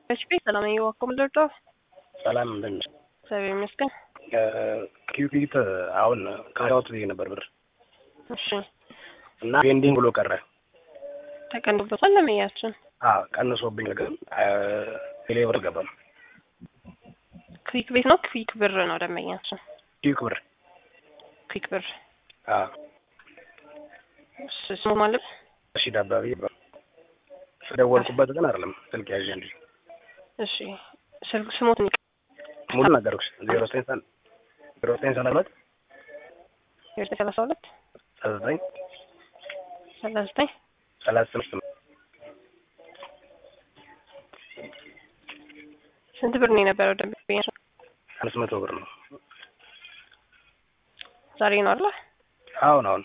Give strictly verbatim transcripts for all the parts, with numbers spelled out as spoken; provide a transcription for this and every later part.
እሺ ሰላም ነው ወኩም ልርዶ ሰላም እንደምን እግዚአብሔር ይመስገን። ኪዩቢት አሁን ካራውት ላይ ነበር ብር እሺ እና ፔንዲንግ ብሎ ቀረ። ተቀንዶበታል ለመያችን አዎ ቀንሶብኝ ግን ቴሌ ብር ገባም። ክዊክ ቤት ነው ክዊክ ብር ነው ደመኛችን ክዊክ ብር ክዊክ ብር አዎ ስሙ ማለት እሺ ዳባቢ ስለወልኩበት ግን አይደለም ስልክ ያዥ እንጂ እሺ ስልክ ስሙት ነው ሙሉ ነገርኩሽ ዜሮ ዘጠኝ ዜሮ ዘጠኝ ሰላሳ ሁለት ሰላሳ ሁለት ሰላሳ ዘጠኝ ሰላሳ ዘጠኝ ሰላሳ ስምንት ስንት ብር ነው የነበረው ደንበኛ? አምስት መቶ ብር ነው። ዛሬ ነው አይደል? አሁን አሁን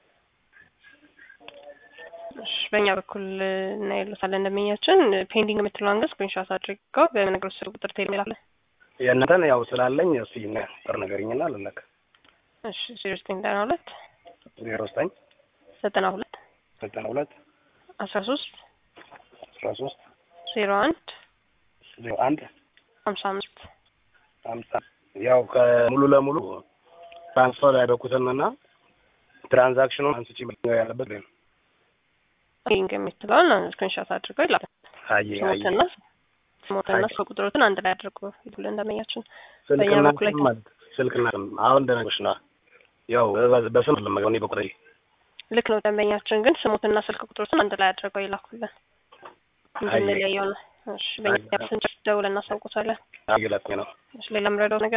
እሺ በእኛ በኩል እና ያሉታል እንደመኛችን ፔንዲንግ የምትለዋን ስክሪንሾት አድርገው በነገሮች ስር ቁጥር ተይላለ የእናንተን ያው ስላለኝ እስኪ ነበር ነገርኝና ልለክ። እሺ ዜሮ ዘጠኝ ዘጠና ሁለት ዜሮ ዘጠኝ ዘጠና ሁለት ዘጠና ሁለት አስራ ሶስት አስራ ሶስት ዜሮ አንድ ዜሮ አንድ ሀምሳ አምስት ሀምሳ ያው ከሙሉ ለሙሉ ትራንስፈር ያደረኩትና ትራንዛክሽኑን አንስቼ ነው ያለበት ነው ፔንዲንግ የምትለዋን ስክሪንሾት አድርገው ይላል። አይ አይ ስሞትና ስሞትና ቁጥሩን አንድ ላይ አድርገው ይሉ እንደመኛችን በእኛ በኩል ማለት ስልክና አሁን እንደነገርሽ ነው ያው በስም ለማገኝ በቁጥሬ ልክ ነው ደንበኛችን ግን ስሙትና ስልክ ቁጥሩን አንድ ላይ አድርገው ይላኩልን እንዴ ነው ያየው። እሺ በእኛ ስንት ደውለና ሳውቁታለን። አይ ለኩኝ ነው። እሺ ሌላ ምረዳው ነገር